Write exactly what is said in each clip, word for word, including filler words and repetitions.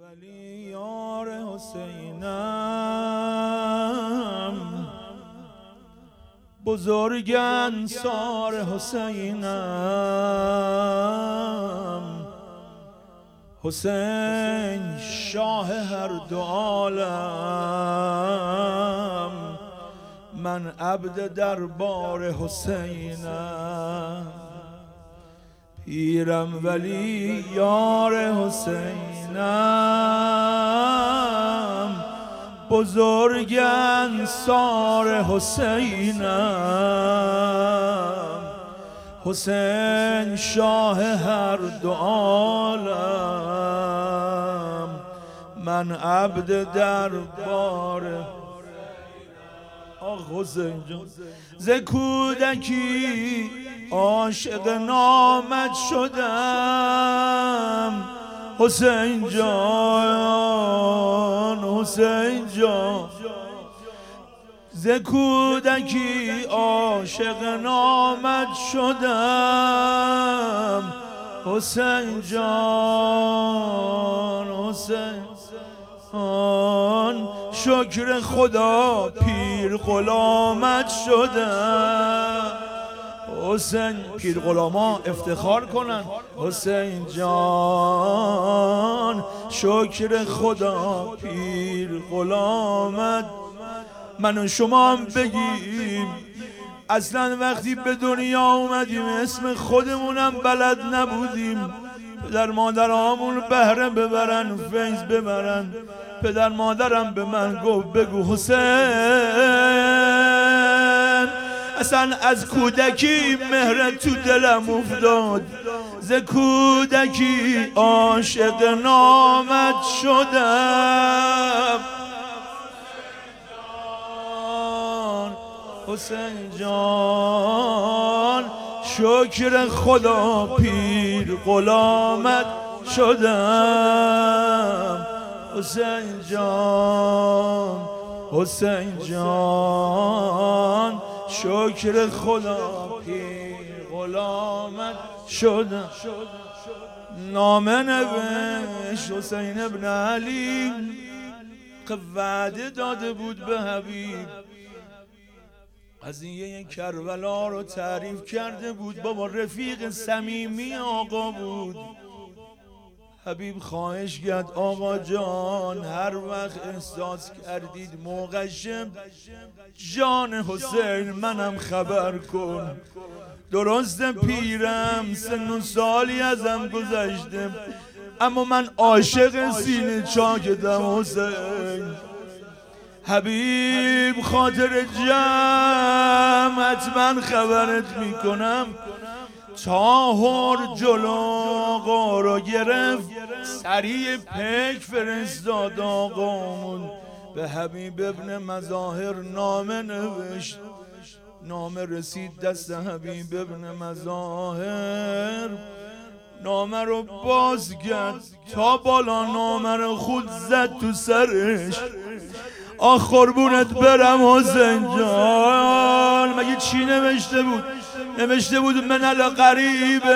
ولی یار حسینم، بزرگ انصار حسینم، حسین شاه هر دو عالم، من عبد دربار حسینم، پیرم ولی یار حسینم، بزرگ انصار حسینم، حسین شاه هر دو عالم، من عبد دربار آخ حسین جان. ز کودکی عاشق نامت شدم حسین جان، حسین جان. ز کودکی عاشق نامت شدم حسین جان، حسین جان. شکر خدا پیر غلامت شدم حسین. پیر غلاما افتخار کنن حسین جان، شکر خدا پیر غلامت. من و شما هم بگیم اصلا وقتی به دنیا اومدیم اسم خودمونم بلد نبودیم، پدر مادرامون بهره ببرن فیض ببرن. پدر مادرم به من گفت بگو حسین. اصلا از کودکی مهر تو دلم افتاد، ز کودکی عاشق نامت شدم حسین جان. شکر خدا پیر غلامت شدم حسین جان، حسین جان. شکر خدا پیر غلامت شدم. نامه نوشت حسین ابن علی که وعده داده بود به حبیب، قضیه کربلا رو تعریف کرده بود. بابا رفیق صمیمی آقا بود. حبیب خواهش کرد آقا جان هر وقت احساس کردید موقعشم جان حسین منم خبر کن. درست پیرم سن و سالی ازم گذشته، اما من عاشق سینه چاکتم حسین. حبیب خاطر جمع حتما خبرت میکنم. چاهر جلو آقا رو گرفت، سریع پک فرستاد آقامون به حبیب ابن مظاهر نامه نوشت. نامه رسید دست حبیب ابن مظاهر، نامه رو باز کرد تا بالا نامه رو خود زد تو سرش. آخ قربونت برم حسین جان. مگه چی نوشته بود؟ نوشته بود من القریب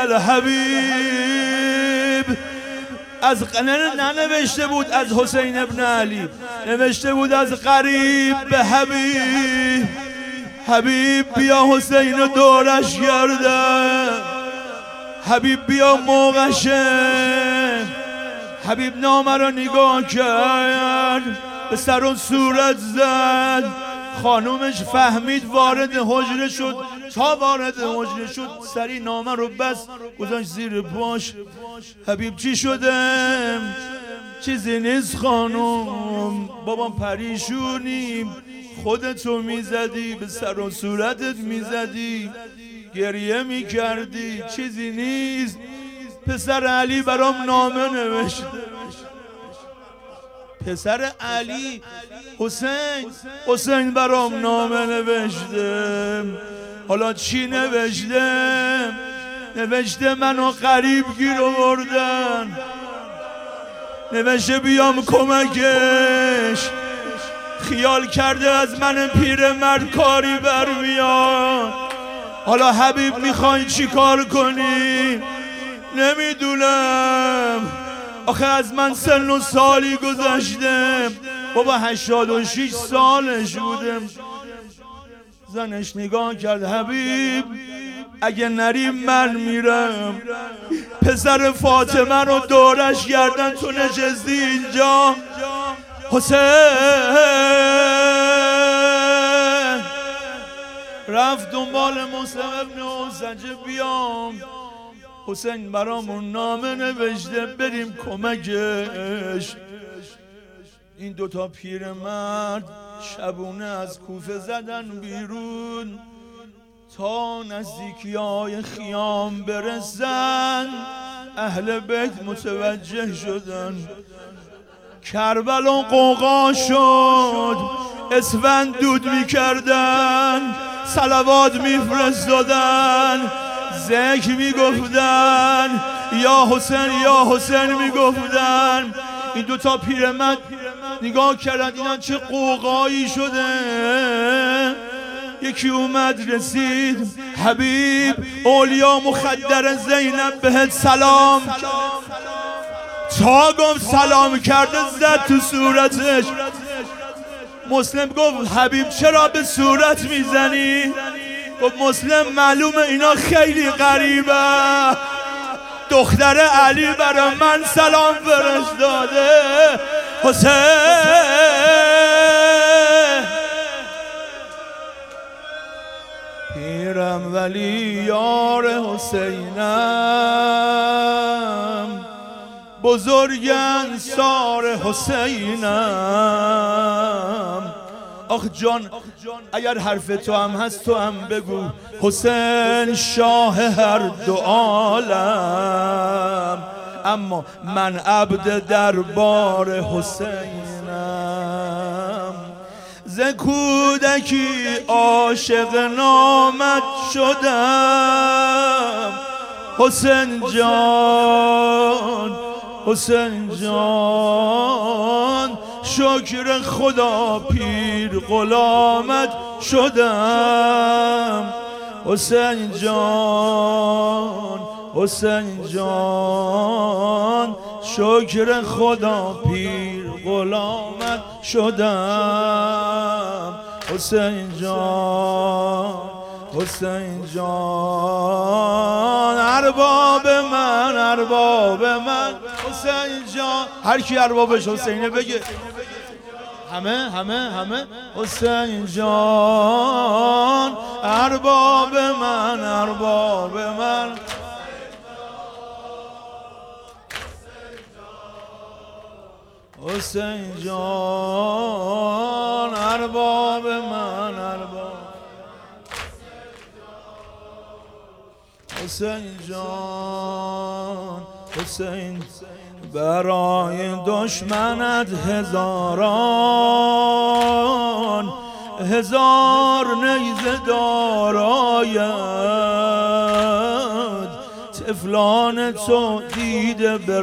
للحبیب. از نه ننوشته بود از حسین ابن علی، نوشته بود از قریب به حبیب. حبیب بیا حسین رو دورش گرده، حبیب بیا موقعشه. حبیب نامه رو نگاه کرد، به سر و صورت زد. خانومش فهمید وارد حجره شد. تا وارد حجره شد سری نامه رو بس گذاشت زیر پاش. حبیب چی شده؟ چیزی نیست خانوم. بابا پریشونیم، خودتو میزدی، به سر و صورتت میزدی، گریه میکردی. چیزی نیست. پسر علی برام نامه نوشته. پسر علی حسین حسین برام نامه نوشته. حالا چی نوشته؟ نوشته منو غریب گیر آوردن، نوشته بیام کمکش. خیال کرده از من پیرمرد کاری بر میاد. حالا حبیب میخوای چی کار کنی؟ نمیدونم. آخه از من سن و سالی گذشته، بابا هشتاد و شش سالش بودم. زنش نگاه کرد، حبیب اگه نریم من میرم. پسر فاطمه رو دورش گردن تو نشستی اینجا. حسین رفت دنبال مسلم ابن اوسجه بیام. حسین برامون نامه نوشته بریم کمکش. این دوتا پیرمرد شبونه از کوفه زدن بیرون تا نزدیکی های خیام برسن. اهل بیت متوجه شدن، کربلا قوقا شد، اسفند دود میکردن، صلوات میفرستادن، ذکر میگفتن، یا حسین یا حسین میگفتن. این دوتا پیرمرد نگاه کردن دیدن چه قوقایی شده. یکی اومد رسید، حبیب اولیا مخدر زینب بهت سلام. تا گفت سلام کرده زد تو صورتش. مسلم گفت حبیب چرا به صورت میزنی؟ گفت مسلم معلومه اینا خیلی غریبه، دختر علی برای من سلام فرستاده. حسین پیرم ولی یار حسینم، بزرگ انصار حسینم. آخ جان اگر حرف تو هم هست تو هم بگو. حسین شاه هر دو عالم، اما من عبد دربار حسینم. ز کودکی عاشق نامت شدم. حسین جان حسین جان شکر خدا پیر غلامت شدم. حسین جان حسین جان شکر خدا پیر غلامت شدم. حسین جان حسین جان ارباب من ارباب من. حسین جان هر کی اربابش حسینه بگه. همه همه همه. حسین جان ارباب من ارباب من. حسین جان ارباب من ارباب. حسین جان حسین برای دشمنت هزاران هزار نیزه داراید. طفلان تو دیده به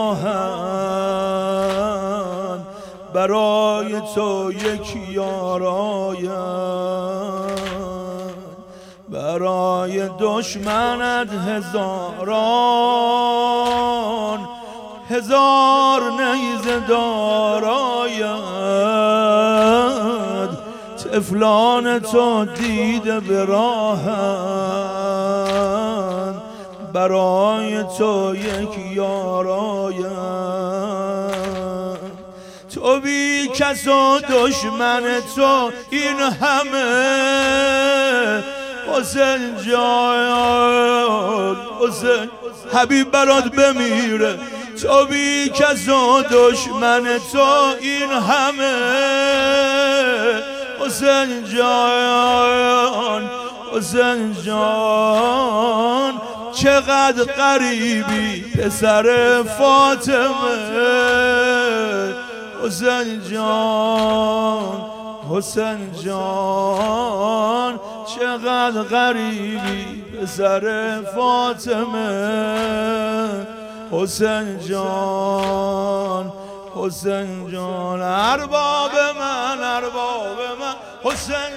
راهن، برای تو یک یار آید. برای دشمنت هزاران هزار نیزه داراید. طفلان تو دیده به راهن، برای تو یک یار آید. تو بی کس و دشمن تو این همه. حسین جان حسین حبیب برات بمیره. تو بی کس و دشمن تو این همه. حسین جان حسین جان چقدر غریبی پسر فاطمه. حسین جان حسین جان چقدر غریبی پسر فاطمه. حسین جان حسین جان ارباب من ارباب من. حسین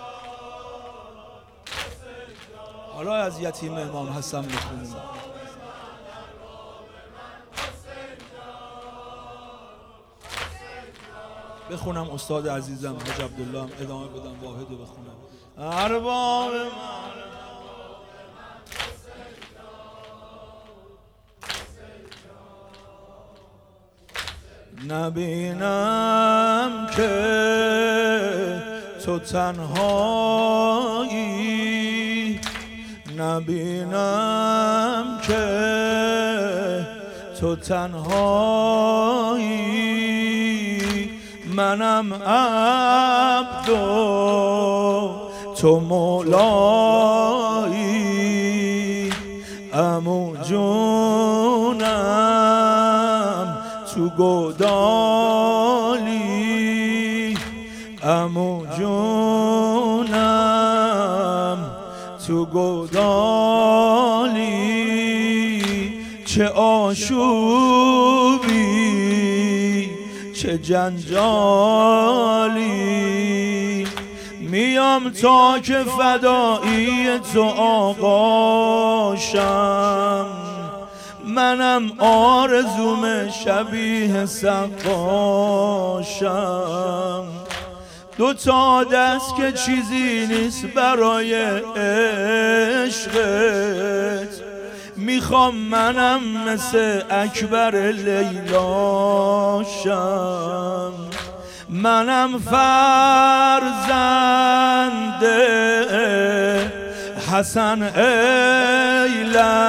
حالا از یتیم امام حسن بخونیم. بخونم استاد عزیزم حاج عبدالله ادامه بدم واحد رو بخونم. ارباب نبینم که تو تنهایی، نبینم که تو تنهایی، منم عبد و تو مولایی، عمو جونم تو گودالی، عمو جونم تو گودالی، چه آشوبی چه جنجالی، میام تا که فدایی تو آقاشم، منم آرزوم شبیه سقاشم، دو تا دست که چیزی نیست برای عشقت، میخوام منم مثل اکبر لیلاشم، منم فرزند حسن ای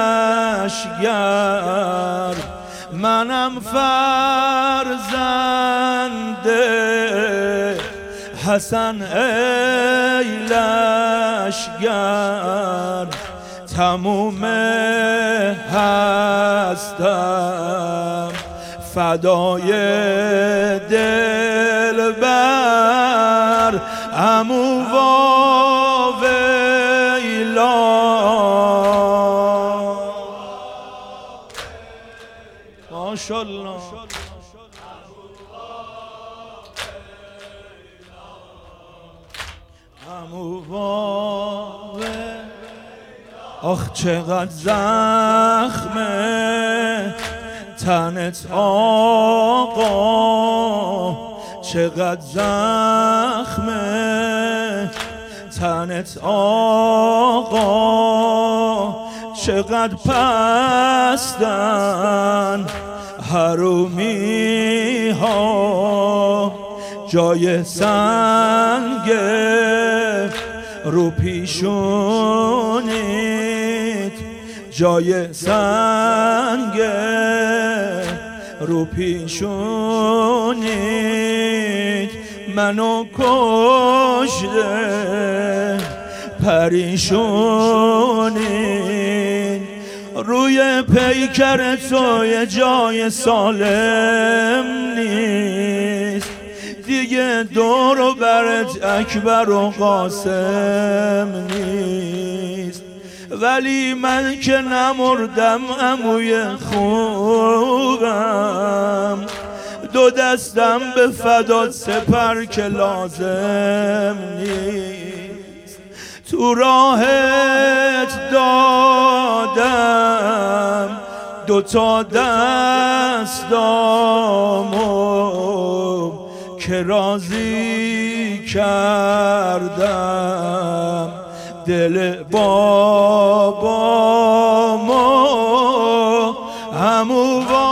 لشگر، منم فرزند حسن ای لشگر، تموم هستم فدای دلبر، عمو واویلا. ماشاءالله عمو واویلا، آخ چقدر زخمه تنت آقا، چقدر زخمه تنت آقا، چقدر پستن حرومی ها، جای سنگ رو پیشونیت، جای سنگ رو پیشونیت، منو کشته پریشونیت، روی پیکر تو یه جای سالم نیست، دیگه دور و برت اکبر و قاسم نیست، ولی من که نمردم عموی خوبم، دو دستم به فدات سپر که لازم نیست، تو راهت دادم دو تا دستامو که راضی کردم دل بابامو، عمو